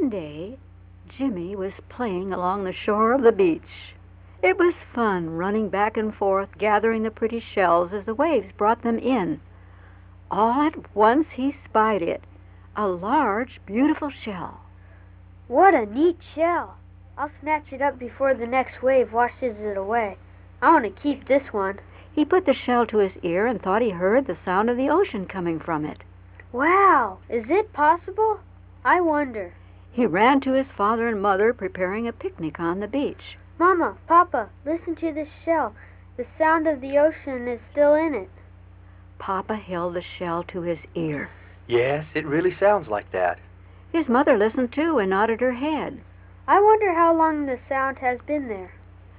One day, Jimmy was playing along the shore of the beach. It was fun running back and forth, gathering the pretty shells as the waves brought them in. All at once he spied it, a large, beautiful shell. What a neat shell! I'll snatch it up before the next wave washes it away. I want to keep this one. He put the shell to his ear and thought he heard the sound of the ocean coming from it. Wow! Is it possible? I wonder. He ran to his father and mother, preparing a picnic on the beach. Mama, Papa, listen to this shell. The sound of the ocean is still in it. Papa held the shell to his ear. Yes, it really sounds like that. His mother listened too and nodded her head. I wonder how long the sound has been there.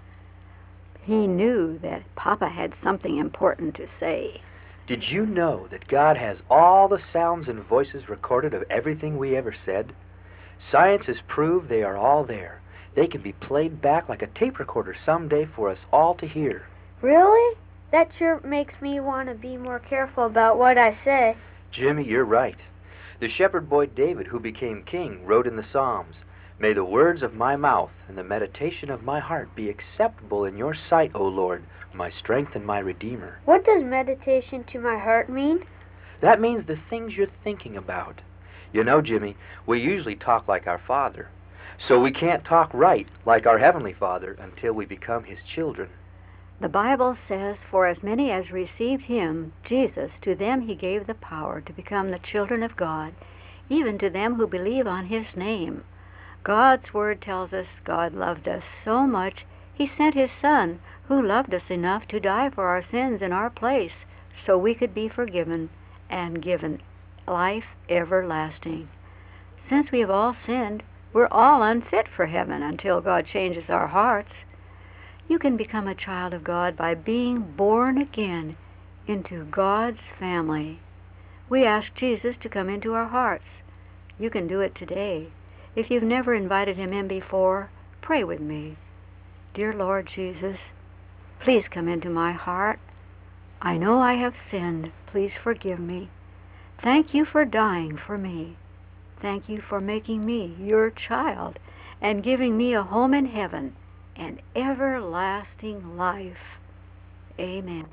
He knew that Papa had something important to say. Did you know that God has all the sounds and voices recorded of everything we ever said? Science has proved they are all there. They can be played back like a tape recorder someday for us all to hear. Really? That sure makes me want to be more careful about what I say. Jimmy, you're right. The shepherd boy David, who became king, wrote in the Psalms, "May the words of my mouth and the meditation of my heart be acceptable in your sight, O Lord, my strength and my redeemer." What does meditation to my heart mean? That means the things you're thinking about. You know, Jimmy, we usually talk like our Father. So we can't talk right like our Heavenly Father until we become His children. The Bible says, "For as many as received him, Jesus, to them he gave the power to become the children of God, even to them who believe on his name." God's word tells us God loved us so much, he sent his Son, who loved us enough to die for our sins in our place, so we could be forgiven and given life everlasting. Since we have all sinned, we're all unfit for heaven until God changes our hearts. You can become a child of God by being born again into God's family. We ask Jesus to come into our hearts. You can do it today. If you've never invited him in before, pray with me. Dear Lord Jesus, please come into my heart. I know I have sinned. Please forgive me. Thank you for dying for me. Thank you for making me your child and giving me a home in heaven and everlasting life. Amen.